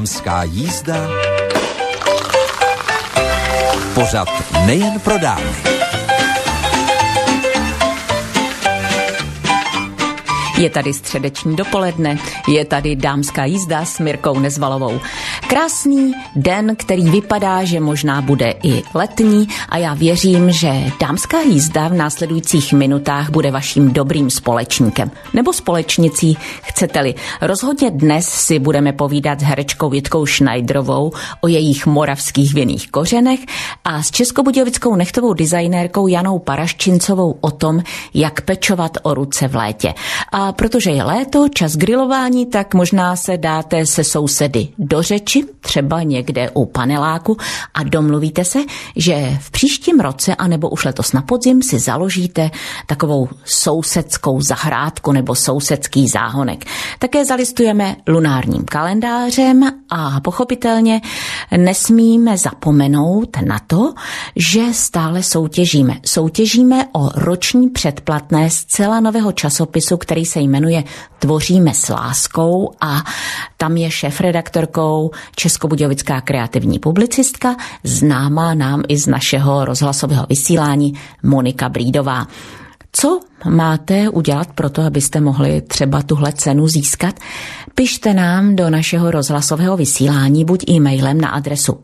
Dámská jízda. Pořad nejen pro dámy. Je tady středeční dopoledne, je tady Dámská jízda s Mirkou Nezvalovou. Krásný den, který vypadá, že možná bude i letní a já věřím, že Dámská jízda v následujících minutách bude vaším dobrým společníkem. Nebo společnicí, chcete-li. Rozhodně dnes si budeme povídat s herečkou Jitkou Schneiderovou o jejich moravských vinných kořenech a s českobudějovickou nechtovou designérkou Janou Paraščincovou o tom, jak pečovat o ruce v létě. A protože je léto, čas grilování, tak možná se dáte se sousedy do řeči, třeba někde u paneláku a domluvíte se, že v příštím roce, anebo už letos na podzim si založíte takovou sousedskou zahrádku nebo sousedský záhonek. Také zalistujeme lunárním kalendářem a pochopitelně nesmíme zapomenout na to, že stále soutěžíme. Soutěžíme o roční předplatné zcela nového časopisu, který se jmenuje Tvoříme s láskou a tam je šéfredaktorkou českobudějovická kreativní publicistka, známá nám i z našeho rozhlasového vysílání Monika Brýdová. Co máte udělat pro to, abyste mohli třeba tuhle cenu získat? Pište nám do našeho rozhlasového vysílání buď e-mailem na adresu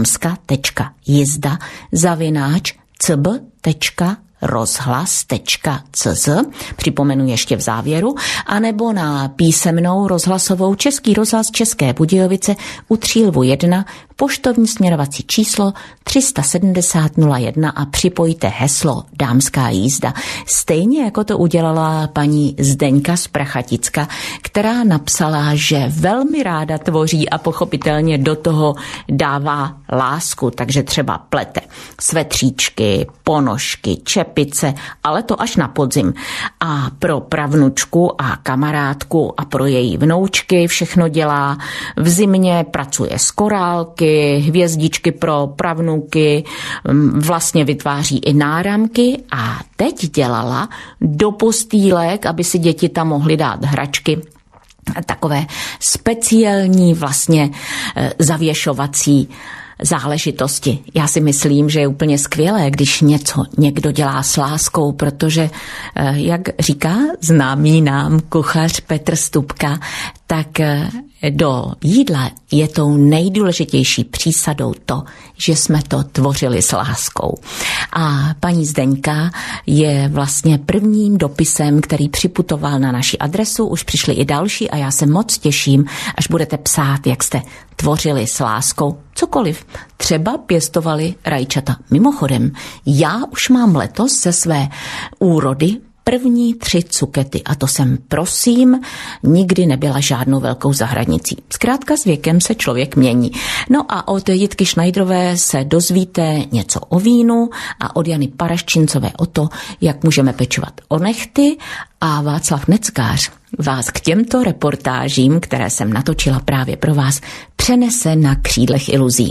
damska.jizda@rozhlas.cz, připomenu ještě v závěru, anebo na písemnou rozhlasovou Český rozhlas České Budějovice u Třílvu 1, poštovní směrovací číslo 370 01 a připojte heslo Dámská jízda. Stejně jako to udělala paní Zdeňka z Prachaticka, která napsala, že velmi ráda tvoří a pochopitelně do toho dává lásku, takže třeba plete svetříčky, ponožky, čepice, ale to až na podzim. A pro pravnučku a kamarádku a pro její vnoučky všechno dělá. V zimě pracuje s korálky, hvězdičky pro pravnuky, vlastně vytváří i náramky a teď dělala do postýlek, aby si děti tam mohly dát hračky, takové speciální vlastně zavěšovací záležitosti. Já si myslím, že je úplně skvělé, když něco někdo dělá s láskou, protože, jak říká známý nám kuchař Petr Stupka, tak do jídla je tou nejdůležitější přísadou to, že jsme to tvořili s láskou. A paní Zdeňka je vlastně prvním dopisem, který připutoval na naši adresu, už přišli i další a já se moc těším, až budete psát, jak jste tvořili s láskou cokoliv. Třeba pěstovali rajčata. Mimochodem, já už mám letos ze své úrody první 3 cukety a to jsem, prosím, nikdy nebyla žádnou velkou zahradnicí. Zkrátka s věkem se člověk mění. No a od Jitky Schneiderové se dozvíte něco o vínu a od Jany Paraščincové o to, jak můžeme pečovat o nechty a Václav Neckář vás k těmto reportážím, které jsem natočila právě pro vás, přenese na křídlech iluzí.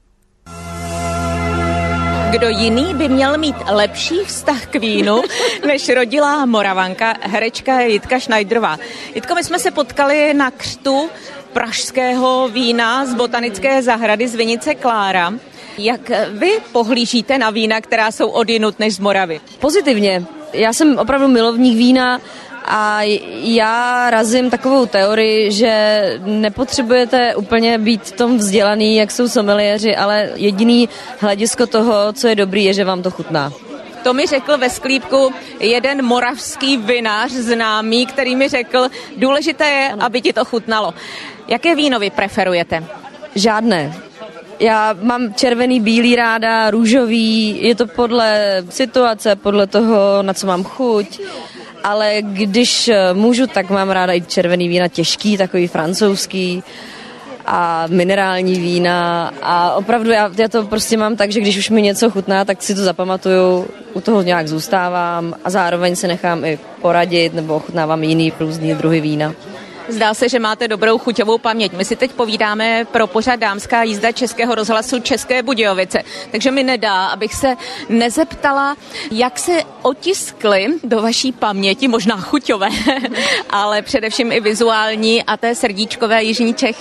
Kdo jiný by měl mít lepší vztah k vínu, než rodilá Moravanka, herečka Jitka Schneiderová. Jitko, my jsme se potkali na křtu pražského vína z botanické zahrady z vinice Klára. Jak vy pohlížíte na vína, která jsou odjinud než z Moravy? Pozitivně. Já jsem opravdu milovník vína a já razím takovou teorii, že nepotřebujete úplně být v tom vzdělaný, jak jsou sommeliéři, ale jediný hledisko toho, co je dobrý, je, že vám to chutná. To mi řekl ve sklípku jeden moravský vinař známý, který mi řekl, důležité je, aby ti to chutnalo. Jaké víno vy preferujete? Žádné. Já mám červený, bílý ráda, růžový, je to podle situace, podle toho, na co mám chuť. Ale když můžu, tak mám ráda i červený vína těžký, takový francouzský a minerální vína a opravdu já to prostě mám tak, že když už mi něco chutná, tak si to zapamatuju, u toho nějak zůstávám a zároveň se nechám i poradit nebo ochutnávám jiný různý druhy vína. Zdá se, že máte dobrou chuťovou paměť. My si teď povídáme pro pořad Dámská jízda Českého rozhlasu České Budějovice. Takže mi nedá, abych se nezeptala, jak se otiskly do vaší paměti, možná chuťové, ale především i vizuální a té srdíčkové jižní Čechy.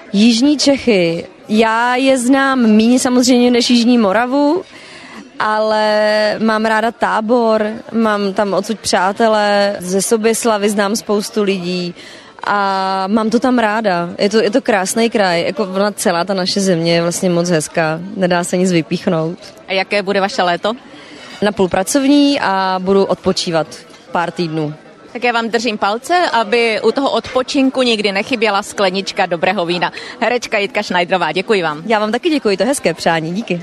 Jižní Čechy. Já je znám méně samozřejmě než Jižní Moravu, ale mám ráda Tábor, mám tam odsud přátelé, ze Soběslavy znám spoustu lidí a mám to tam ráda. Je to krásný kraj, jako celá ta naše země je vlastně moc hezká, nedá se nic vypíchnout. A jaké bude vaše léto? Napůl pracovní a budu odpočívat pár týdnů. Tak já vám držím palce, aby u toho odpočinku nikdy nechyběla sklenička dobrého vína. Herečka Jitka Schneiderová, děkuji vám. Já vám taky děkuji, to hezké přání, díky.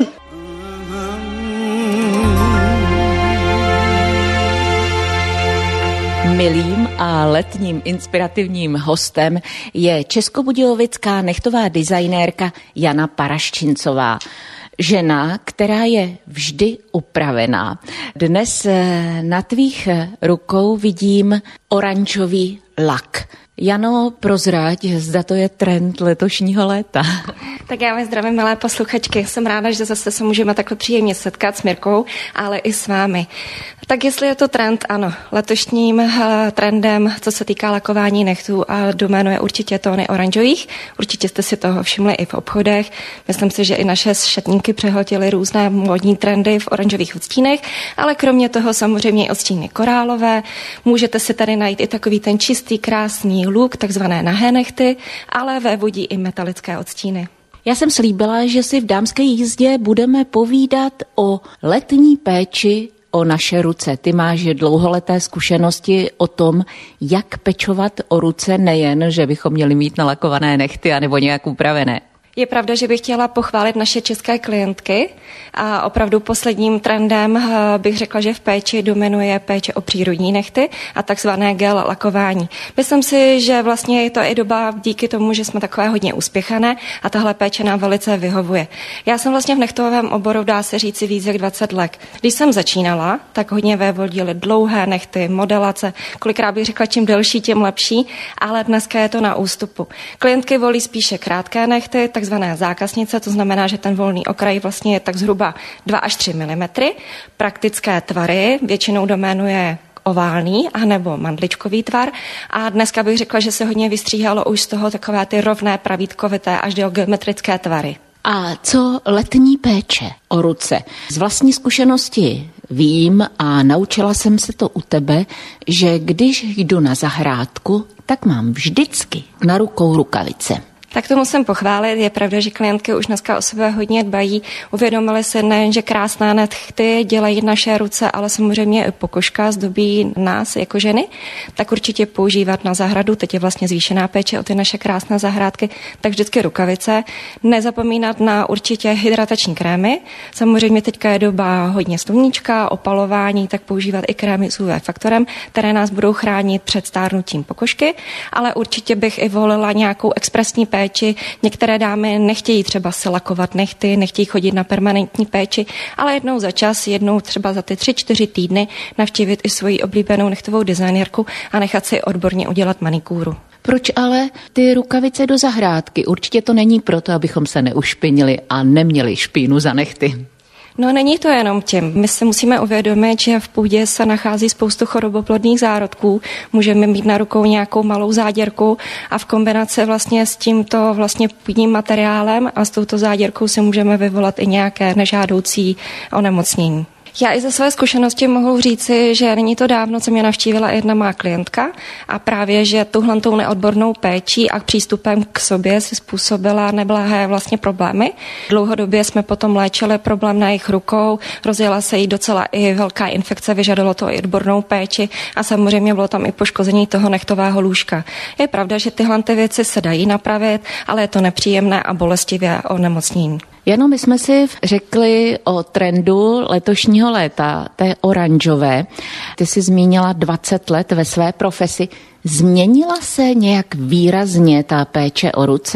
Milým a letním inspirativním hostem je českobudějovická nechtová designérka Jana Paraščincová. Žena, která je vždy upravená. Dnes na tvých rukou vidím oranžový lak. Jano, prozrať, zda to je trend letošního léta. Tak já vás zdravím, milé posluchačky. Jsem ráda, že zase se můžeme takhle příjemně setkat s Mirkou, ale i s vámi. Tak jestli je to trend, ano. Letošním trendem, co se týká lakování nechtů, a doménu je určitě tóny oranžových. Určitě jste si toho všimli i v obchodech. Myslím si, že i naše šatníky přehltily různé módní trendy v oranžových odstínech, ale kromě toho samozřejmě i odstíny korálové. Můžete si tady najít i takový ten čistý, krásný look, takzvané nahé nechty, ale vévodí i metalické odstíny. Já jsem slíbila, že si v dámské jízdě budeme povídat o letní péči o naše ruce. Ty máš dlouholeté zkušenosti o tom, jak pečovat o ruce, nejen, že bychom měli mít nalakované nechty anebo nějak upravené. Je pravda, že bych chtěla pochválit naše české klientky a opravdu posledním trendem bych řekla, že v péči dominuje péče o přírodní nechty a takzvané gel lakování. Myslím si, že vlastně je to i doba díky tomu, že jsme takové hodně uspěchané a tahle péče nám velice vyhovuje. Já jsem vlastně v nechtovém oboru, dá se říci, víc jak 20 let. Když jsem začínala, tak hodně vévodily dlouhé nechty, modelace, kolikrát bych řekla, čím delší, tím lepší, ale dneska je to na ústupu. Klientky volí spíše krátké nechty, takzvané zákaznice, to znamená, že ten volný okraj vlastně je tak zhruba 2 až 3 mm. Praktické tvary, většinou doménu je oválný anebo mandličkový tvar a dneska bych řekla, že se hodně vystříhalo už z toho takové ty rovné pravítkovité až do geometrické tvary. A co letní péče o ruce? Z vlastní zkušenosti vím a naučila jsem se to u tebe, že když jdu na zahrádku, tak mám vždycky na rukou rukavice. Tak to musím pochválit. Je pravda, že klientky už dneska o sebe hodně dbají. Uvědomili se nejen, že krásná nechty dělají naše ruce, ale samozřejmě i pokožka zdobí nás jako ženy. Tak určitě používat na zahradu, teď je vlastně zvýšená péče o ty naše krásné zahrádky, tak vždycky rukavice. Nezapomínat na určitě hydratační krémy. Samozřejmě teďka je doba hodně sluníčka, opalování, tak používat i krémy s UV faktorem, které nás budou chránit před stárnutím pokožky, ale určitě bych i volila nějakou expresní péči. Některé dámy nechtějí třeba se lakovat nechty, nechtějí chodit na permanentní péči, ale jednou za čas, jednou třeba za ty 3-4 týdny navštívit i svoji oblíbenou nechtovou designérku a nechat si odborně udělat manikúru. Proč ale ty rukavice do zahrádky? Určitě to není proto, abychom se neušpinili a neměli špínu za nechty. No není to jenom tím. My si musíme uvědomit, že v půdě se nachází spoustu choroboplodných zárodků. Můžeme mít na rukou nějakou malou záděrku a v kombinaci vlastně s tímto vlastně půdním materiálem a s touto záděrkou si můžeme vyvolat i nějaké nežádoucí onemocnění. Já i ze své zkušenosti mohu říci, že není to dávno, co mě navštívila jedna má klientka a právě, že tuhletou neodbornou péčí a přístupem k sobě si způsobila neblahé vlastně problémy. Dlouhodobě jsme potom léčili problém na jejich rukou, rozjela se jí docela i velká infekce, vyžadalo to i odbornou péči a samozřejmě bylo tam i poškození toho nechtového lůžka. Je pravda, že tyhle věci se dají napravit, ale je to nepříjemné a bolestivé onemocnění. Jenom my jsme si řekli o trendu letošního léta, té oranžové. Ty jsi zmínila 20 let ve své profesi. Změnila se nějak výrazně ta péče o ruce?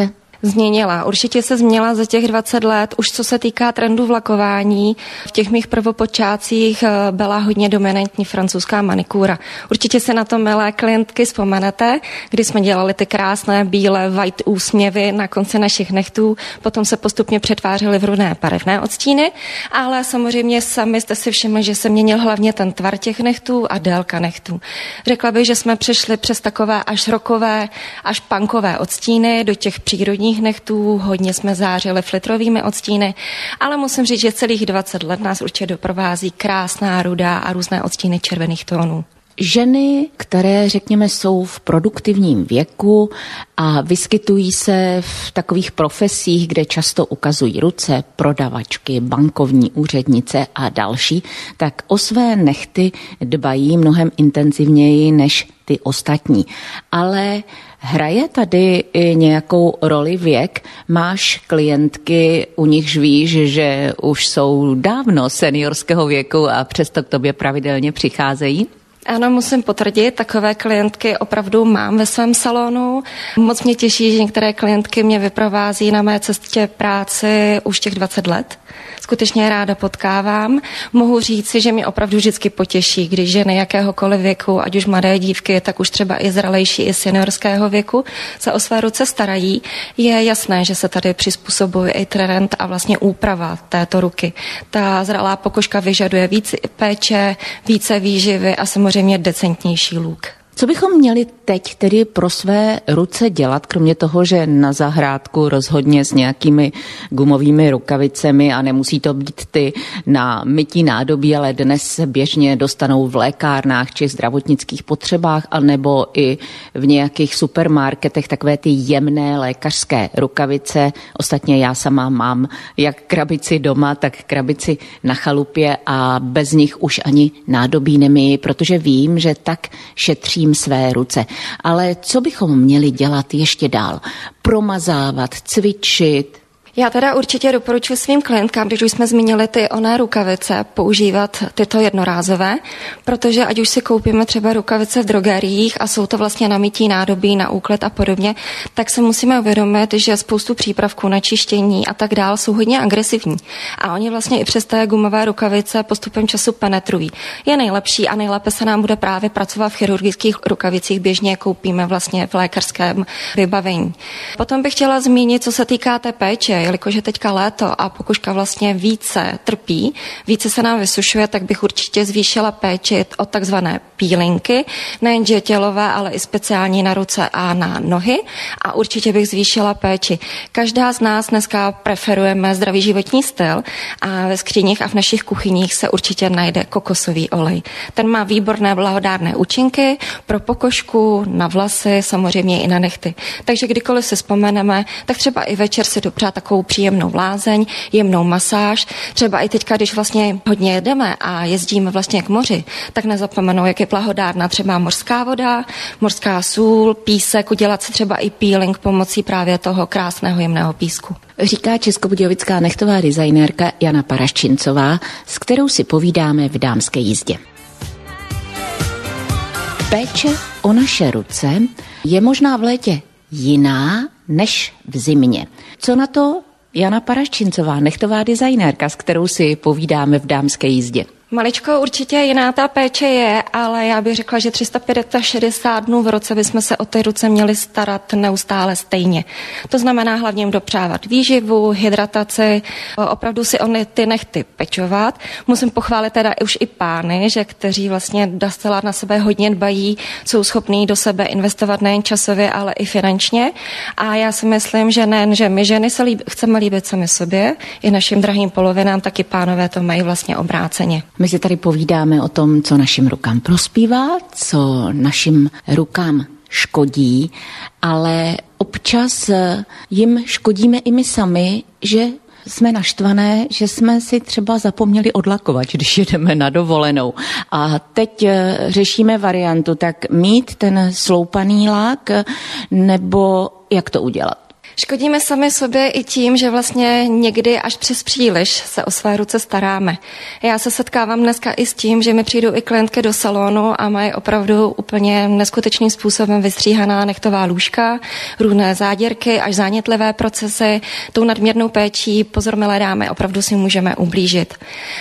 změnila. Určitě se změnila za těch 20 let, už co se týká trendu v lakování. V těch mých prvopočátcích byla hodně dominantní francouzská manikúra. Určitě se na to, milé klientky, vzpomenete, kdy jsme dělali ty krásné bílé white úsměvy na konci našich nechtů, potom se postupně přetvářely v různé barevné odstíny, ale samozřejmě sami jste si všimli, že se měnil hlavně ten tvar těch nechtů a délka nechtů. Řekla bych, že jsme přešli přes takové až rokové, až punkové odstíny do těch přírodních nechtů, hodně jsme zářili flitrovými odstíny, ale musím říct, že celých 20 let nás určitě doprovází krásná rudá a různé odstíny červených tónů. Ženy, které, řekněme, jsou v produktivním věku a vyskytují se v takových profesích, kde často ukazují ruce, prodavačky, bankovní úřednice a další, tak o své nehty dbají mnohem intenzivněji než ty ostatní. Ale hraje tady i nějakou roli věk? Máš klientky, u nichž víš, že už jsou dávno seniorského věku a přesto k tobě pravidelně přicházejí? Ano, musím potvrdit, takové klientky opravdu mám ve svém salonu. Moc mě těší, že některé klientky mě vyprovází na mé cestě práci už těch 20 let. Skutečně ráda potkávám. Mohu říci, že mě opravdu vždycky potěší, když ženy jakéhokoliv věku, ať už mladé dívky, tak už třeba i zralejší, i seniorského věku, se o své ruce starají. Je jasné, že se tady přizpůsobuje i trend a vlastně úprava této ruky. Ta zralá pokožka vyžaduje víc péče, více výživy a samozřejmě decentnější look. Co bychom měli teď tedy pro své ruce dělat, kromě toho, že na zahrádku rozhodně s nějakými gumovými rukavicemi, a nemusí to být ty na mytí nádobí, ale dnes se běžně dostanou v lékárnách či zdravotnických potřebách, anebo i v nějakých supermarketech takové ty jemné lékařské rukavice. Ostatně já sama mám jak krabici doma, tak krabici na chalupě a bez nich už ani nádobí nemyji, protože vím, že tak šetřím své ruce. Ale co bychom měli dělat ještě dál? Promazávat, cvičit? Já teda určitě doporučuji svým klientkám, když už jsme zmínili ty oné rukavice, používat tyto jednorázové, protože ať už si koupíme třeba rukavice v drogeriích a jsou to vlastně na mytí nádobí, na úklid a podobně, tak se musíme uvědomit, že spoustu přípravků na čištění a tak dál jsou hodně agresivní. A oni vlastně i přes té gumové rukavice postupem času penetrují. Je nejlepší a nejlépe se nám bude právě pracovat v chirurgických rukavicích, běžně koupíme vlastně v lékařském vybavení. Potom bych chtěla zmínit, co se týká té péče, jelikož je teďka léto a pokožka vlastně více trpí, více se nám vysušuje, tak bych určitě zvýšila péči o takzvané peelingy, nejenže tělové, ale i speciální na ruce a na nohy, a určitě bych zvýšila péči. Každá z nás dneska preferujeme zdravý životní styl a ve skříních a v našich kuchyních se určitě najde kokosový olej. Ten má výborné blahodárné účinky pro pokožku, na vlasy, samozřejmě i na nehty. Takže kdykoliv si vzpomeneme, tak třeba i večer si dopřát takovou příjemnou lázeň, jemnou masáž. Třeba i teďka, když vlastně hodně jedeme a jezdíme vlastně k moři, tak nezapomenou, jak je blahodárná třeba mořská voda, mořská sůl, písek, udělat si třeba i peeling pomocí právě toho krásného jemného písku. Říká českobudějovická nechtová designérka Jana Paraščincová, s kterou si povídáme v Dámské jízdě. Péče o naše ruce je možná v létě jiná než v zimě. Co na to Jana Paraščincová, nechtová designérka, s kterou si povídáme v Dámské jízdě? Maličko určitě jiná ta péče je, ale já bych řekla, že 365 dnů v roce bychom se o ty ruce měli starat neustále stejně. To znamená hlavně dopřávat výživu, hydrataci, opravdu si ty nehty pečovat. Musím pochválit teda už i pány, že kteří vlastně docela na sebe hodně dbají, jsou schopní do sebe investovat nejen časově, ale i finančně. A já si myslím, že nejen, že my ženy se chceme líbit sami sobě, i našim drahým polovinám, tak i pánové to mají vlastně obráceně. My si tady povídáme o tom, co našim rukám prospívá, co našim rukám škodí, ale občas jim škodíme i my sami, že jsme naštvané, že jsme si třeba zapomněli odlakovat, když jedeme na dovolenou. A teď řešíme variantu, tak mít ten sloupaný lak, nebo jak to udělat? Škodíme sami sobě i tím, že vlastně někdy až přes příliš se o své ruce staráme. Já se setkávám dneska i s tím, že mi přijdou i klientky do salonu a mají opravdu úplně neskutečným způsobem vystříhaná nechtová lůžka, různé záděrky až zánětlivé procesy. Tou nadměrnou péčí, pozor milé dámy, opravdu si můžeme ublížit.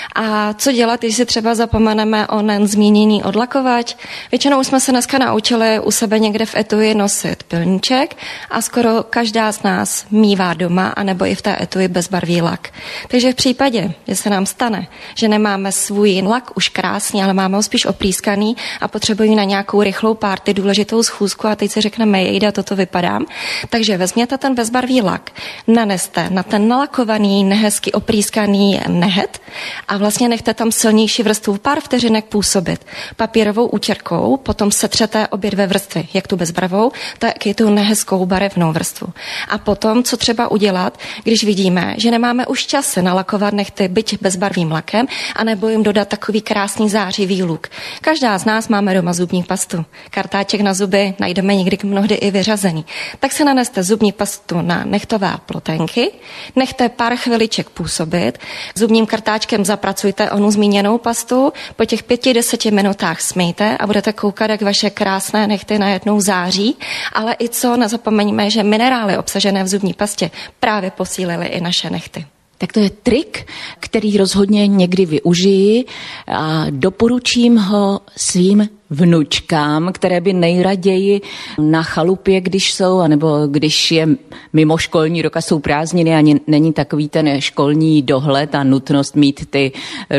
A co dělat, když si třeba zapomeneme onen zmíněný odlakovač? Většinou jsme se dneska naučili u sebe někde v etui nosit pilníček a skoro každá z nás mívá doma, anebo i v té etui bezbarvý lak. Takže v případě, že se nám stane, že nemáme svůj lak už krásný, ale máme ho spíš oprýskaný a potřebují na nějakou rychlou párty důležitou schůzku a teď si řekneme, jejda, toto vypadám. Takže vezměte ten bezbarvý lak, naneste na ten nalakovaný, nehezky oprýskaný nehet a vlastně nechte tam silnější vrstvu pár vteřinek působit. Papírovou útěrkou potom setřete obě dvě vrstvy, jak tu bezbarvou, tak i tu nehezkou barevnou vrstvu. A potom, co třeba udělat, když vidíme, že nemáme už čas se nalakovat nechty byť bezbarvým lakem, anebo jim dodat takový krásný zářivý luk. Každá z nás máme doma zubní pastu. Kartáček na zuby najdeme někdy mnohdy i vyřazený. Tak se naneste zubní pastu na nechtové plotenky, nechte pár chviliček působit, zubním kartáčkem zapracujte onu zmíněnou pastu, po těch 5-10 minutách smejte a budete koukat, jak vaše krásné nechty najednou září, ale i co, nezapomeňme, že minerály obsažené v zubní pastě právě posílily i naše nechty. Tak to je trik, který rozhodně někdy využiji a doporučím ho svým vnučkám, které by nejraději na chalupě, když jsou, anebo když je mimo školní rok a jsou prázdniny, ani není takový ten školní dohled a nutnost mít ty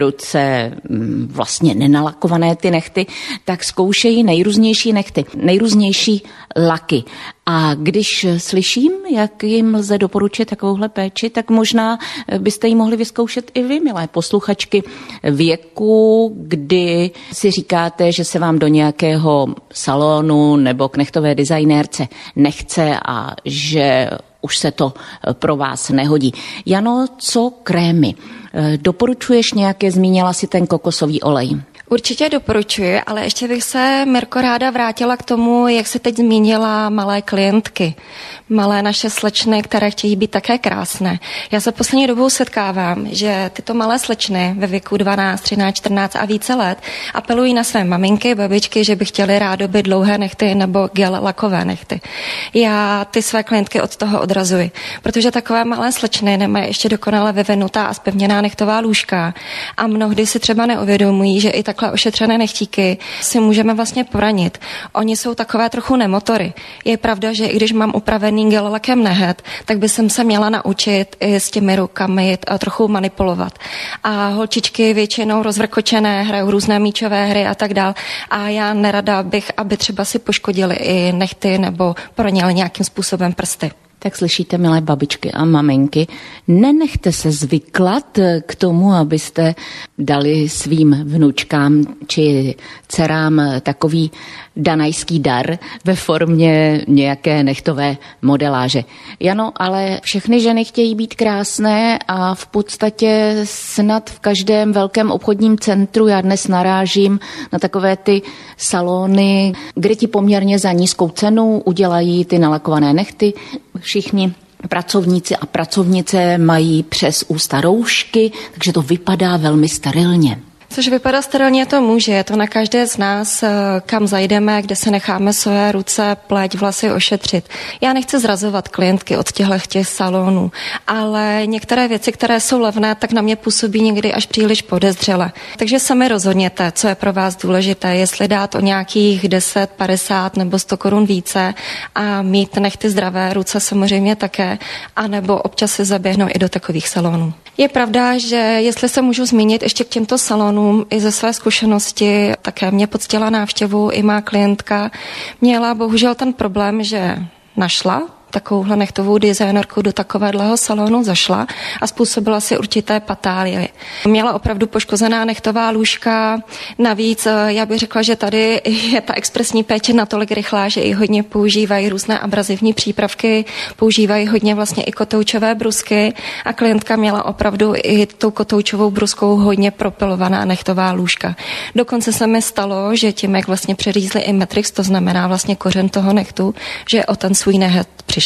ruce vlastně nenalakované ty nechty, tak zkoušejí nejrůznější nechty, nejrůznější laky. A když slyším, jak jim lze doporučit takovouhle péči, tak možná byste ji mohli vyzkoušet i vy, milé posluchačky, věku, kdy si říkáte, že se vám do nějakého salonu nebo k nechtové designérce nechce a že už se to pro vás nehodí. Jano, co krémy? Doporučuješ nějaké, zmínila si ten kokosový olej? Určitě doporučuji, ale ještě bych se, Mirko, ráda vrátila k tomu, jak se teď zmínila malé klientky. Malé naše slečny, které chtějí být také krásné. Já se poslední dobou setkávám, že tyto malé slečny ve věku 12, 13, 14 a více let apelují na své maminky, babičky, že by chtěly rádoby dlouhé nechty nebo gel lakové nechty. Já ty své klientky od toho odrazuji, protože takové malé slečny nemají ještě dokonale vyvinutá a zpevněná nechtová lůžka a mnohdy si třeba neuvědomují, že i takhle ošetřené nechtíky si můžeme vlastně poranit. Oni jsou takové trochu nemotory. Je pravda, že i když mám upravený gel lakem nehet, tak by jsem se měla naučit i s těmi rukami trochu manipulovat. A holčičky většinou rozvrkočené, hrajou různé míčové hry a tak dál. A já nerada bych, aby třeba si poškodili i nechty nebo proněli nějakým způsobem prsty. Tak slyšíte, milé babičky a maminky, nenechte se zvyklat k tomu, abyste dali svým vnučkám či dcerám takový danajský dar ve formě nějaké nechtové modeláže. Jano, ale všechny ženy chtějí být krásné a v podstatě snad v každém velkém obchodním centru, já dnes narážím na takové ty salony, kde ti poměrně za nízkou cenu udělají ty nalakované nechty. Všichni pracovníci a pracovnice mají přes ústa roušky, takže to vypadá velmi sterilně. Což vypadá sterilně, to může. Je to na každé z nás, kam zajdeme, kde se necháme své ruce, pleť, vlasy ošetřit. Já nechci zrazovat klientky od těch salonů, ale některé věci, které jsou levné, tak na mě působí někdy až příliš podezřele. Takže sami rozhodněte, co je pro vás důležité, jestli dát o nějakých 10, 50 nebo 100 korun více a mít nechty zdravé ruce samozřejmě také, anebo občas se zaběhnou i do takových salonů. Je pravda, že jestli se můžu zmínit ještě k těmto salonům, i ze své zkušenosti, také mě poctila návštěvu i má klientka, měla bohužel ten problém, že našla takovouhle nechtovou designerku do takového salonu zašla a způsobila si určité patálie. Měla opravdu poškozená nechtová lůžka, navíc já bych řekla, že tady je ta expresní péče natolik rychlá, že i hodně používají různé abrazivní přípravky, používají hodně vlastně i kotoučové brusky a klientka měla opravdu i tou kotoučovou bruskou hodně propilovaná nechtová lůžka. Dokonce se mi stalo, že tím, jak vlastně přeřízli i matrix, to znamená vlastně kořen toho nechtu, že o ten svůj nehet přišla.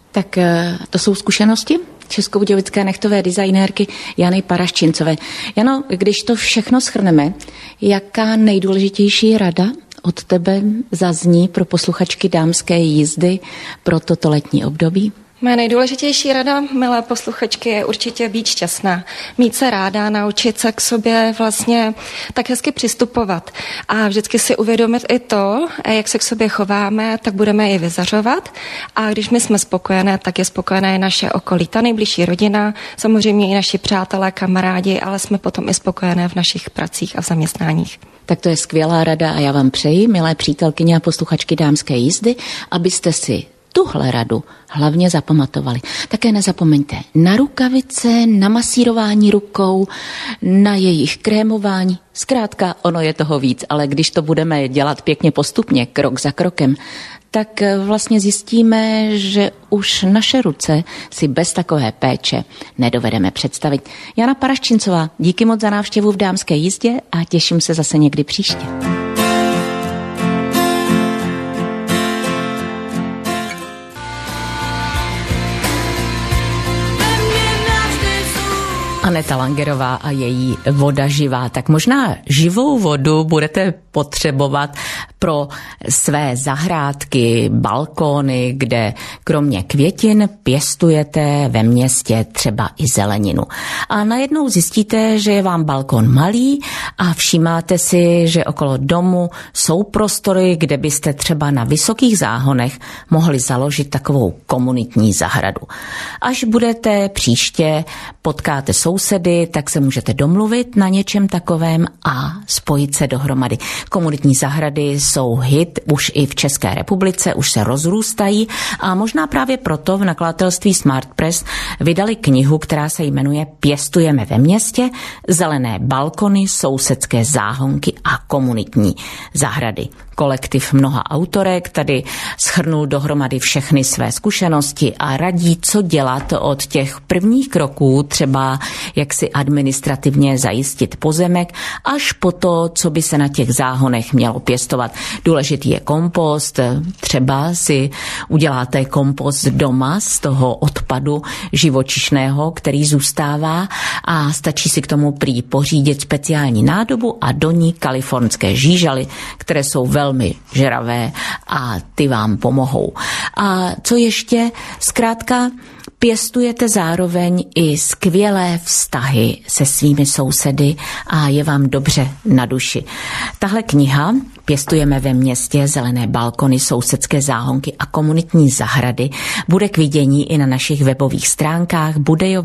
Tak to jsou zkušenosti českobudějovické nechtové designérky Jany Paraščincové. Jano, když to všechno shrneme, jaká nejdůležitější rada od tebe zazní pro posluchačky dámské jízdy pro toto letní období? Moje nejdůležitější rada, milé posluchačky, je určitě být šťastná. Mít se ráda, naučit se k sobě vlastně tak hezky přistupovat. A vždycky si uvědomit i to, jak se k sobě chováme, tak budeme i vyzařovat. A když my jsme spokojené, tak je spokojené i naše okolí. Ta nejbližší rodina, samozřejmě i naši přátelé, kamarádi, ale jsme potom i spokojené v našich pracích a v zaměstnáních. Tak to je skvělá rada a já vám přeji, milé přítelkyně a posluchačky dámské jízdy, abyste si tuhle radu hlavně zapamatovali. Také nezapomeňte na rukavice, na masírování rukou, na jejich krémování. Zkrátka, ono je toho víc, ale když to budeme dělat pěkně postupně, krok za krokem, tak vlastně zjistíme, že už naše ruce si bez takové péče nedovedeme představit. Jana Paraščincová, díky moc za návštěvu v dámské jízdě a těším se zase někdy příště. Aneta Langerová a její Voda živá. Tak možná živou vodu budete potřebovat pro své zahrádky, balkóny, kde kromě květin pěstujete ve městě třeba i zeleninu. A najednou zjistíte, že je vám balkón malý a všímáte si, že okolo domu jsou prostory, kde byste třeba na vysokých záhonech mohli založit takovou komunitní zahradu. Až budete příště, potkáte sousedy, tak se můžete domluvit na něčem takovém a spojit se dohromady. Komunitní zahrady jsou hit už i v České republice, už se rozrůstají a možná právě proto v nakladatelství Smart Press vydali knihu, která se jmenuje Pěstujeme ve městě, zelené balkony, sousedské záhonky a komunitní zahrady. Kolektiv mnoha autorek tady shrnul dohromady všechny své zkušenosti a radí, co dělat od těch prvních kroků, třeba jak si administrativně zajistit pozemek, až po to, co by se na těch záhonech mělo pěstovat. Důležitý je kompost, třeba si uděláte kompost doma z toho odpadu živočišného, který zůstává a stačí si k tomu prý pořídit speciální nádobu a do ní kalifornské žížaly, které jsou velmi žeravé a ty vám pomohou. A co ještě? Zkrátka pěstujete zároveň i skvělé vztahy se svými sousedy a je vám dobře na duši. Tahle kniha Pěstujeme ve městě, zelené balkony, sousedské záhonky a komunitní zahrady bude k vidění i na našich webových stránkách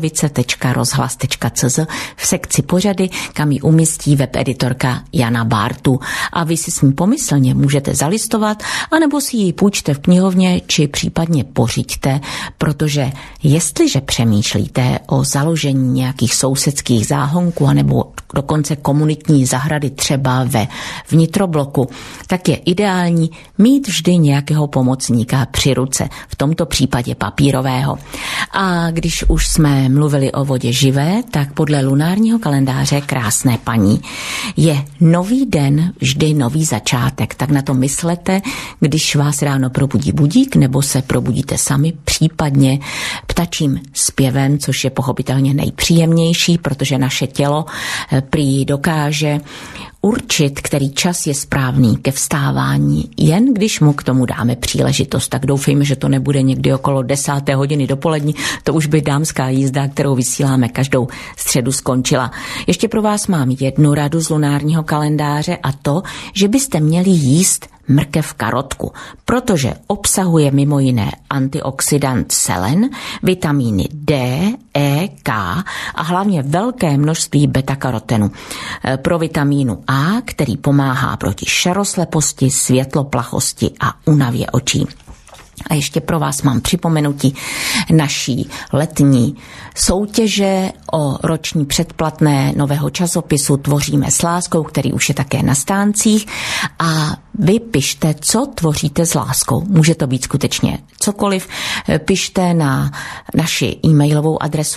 budejovice.rozhlas.cz v sekci pořady, kam ji umístí webeditorka Jana Bártu. A vy si s ní pomyslně můžete zalistovat, anebo si ji půjčte v knihovně, či případně pořiďte, protože jestliže přemýšlíte o založení nějakých sousedských záhonků anebo dokonce komunitní zahrady třeba ve vnitrobloku, tak je ideální mít vždy nějakého pomocníka při ruce, v tomto případě papírového. A když už jsme mluvili o vodě živé, tak podle lunárního kalendáře Krásné paní je nový den vždy nový začátek. Tak na to myslete, když vás ráno probudí budík, nebo se probudíte sami, případně ptačím zpěvem, což je pochopitelně nejpříjemnější, protože naše tělo prý dokáže určit, který čas je správný ke vstávání, jen když mu k tomu dáme příležitost. Tak doufejme, že to nebude někdy okolo 10. hodiny dopolední, to už by dámská jízda, kterou vysíláme každou středu, skončila. Ještě pro vás mám jednu radu z lunárního kalendáře a to, že byste měli jíst mrkev karotku, protože obsahuje mimo jiné antioxidant selen, vitamíny D, E, K a hlavně velké množství beta-karotenu. Pro vitamínu A, který pomáhá proti šerosleposti, světloplachosti a únavě očí. A ještě pro vás mám připomenutí, naší letní soutěže o roční předplatné nového časopisu Tvoříme s láskou, který už je také na stáncích. A vy pište, co tvoříte s láskou. Může to být skutečně cokoliv. Pište na naši e-mailovou adresu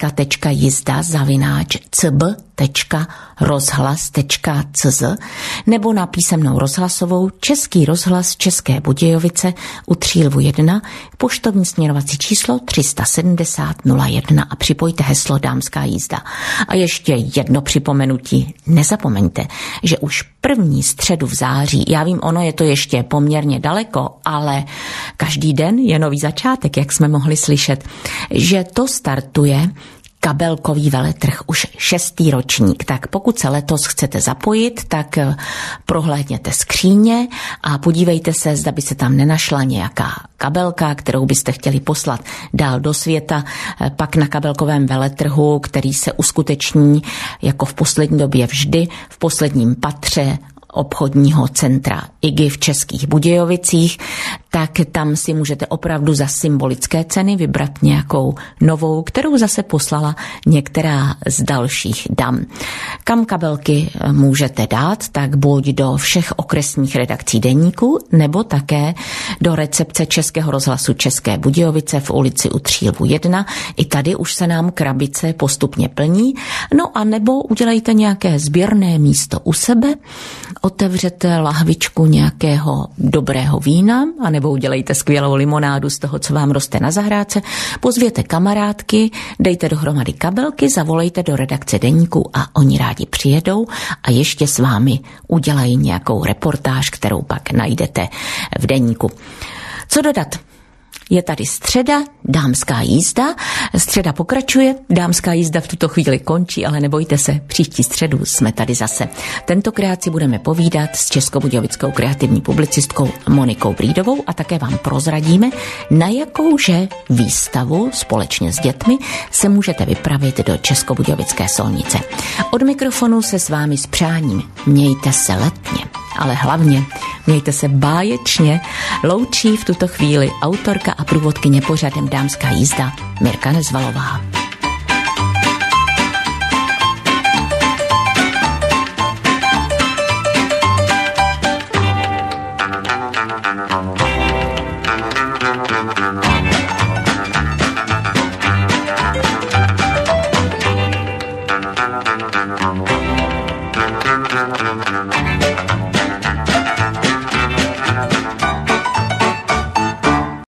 damska.jizda@cb.rozhlas.cz nebo na písemnou rozhlasovou Český rozhlas České Budějovice u Třílvu 1, poštovní směrovací číslo 370 01 a připojte heslo Dámská jízda. A ještě jedno připomenutí. Nezapomeňte, že už první středu v září, já vím, ono je to ještě poměrně daleko, ale každý den je nový začátek, jak jsme mohli slyšet, že to startuje kabelkový veletrh, už 6. ročník. Tak pokud se letos chcete zapojit, tak prohlédněte skříně a podívejte se, zda by se tam nenašla nějaká kabelka, kterou byste chtěli poslat dál do světa. Pak na kabelkovém veletrhu, který se uskuteční jako v poslední době vždy, v posledním patře obchodního centra IGI v Českých Budějovicích, tak tam si můžete opravdu za symbolické ceny vybrat nějakou novou, kterou zase poslala některá z dalších dam. Kam kabelky můžete dát, tak buď do všech okresních redakcí deníku, nebo také do recepce Českého rozhlasu České Budějovice v ulici u Třílvu 1. I tady už se nám krabice postupně plní. No a nebo udělejte nějaké sběrné místo u sebe, otevřete lahvičku nějakého dobrého vína, anebo udělejte skvělou limonádu z toho, co vám roste na zahrádce, pozvěte kamarádky, dejte dohromady kabelky, zavolejte do redakce deníku a oni rádi přijedou a ještě s vámi udělají nějakou reportáž, kterou pak najdete v deníku. Co dodat? Je tady středa, dámská jízda. Středa pokračuje, dámská jízda v tuto chvíli končí, ale nebojte se, příští středu jsme tady zase. Tentokrát si budeme povídat s českobudějovickou kreativní publicistkou Monikou Brýdovou a také vám prozradíme, na jakouže výstavu společně s dětmi se můžete vypravit do Českobudějovické Solnice. Od mikrofonu se s vámi s přáním. Mějte se letně, ale hlavně mějte se báječně. Loučí v tuto chvíli autorka a průvodkyně pořadem Dámská jízda Mirka Nezvalová.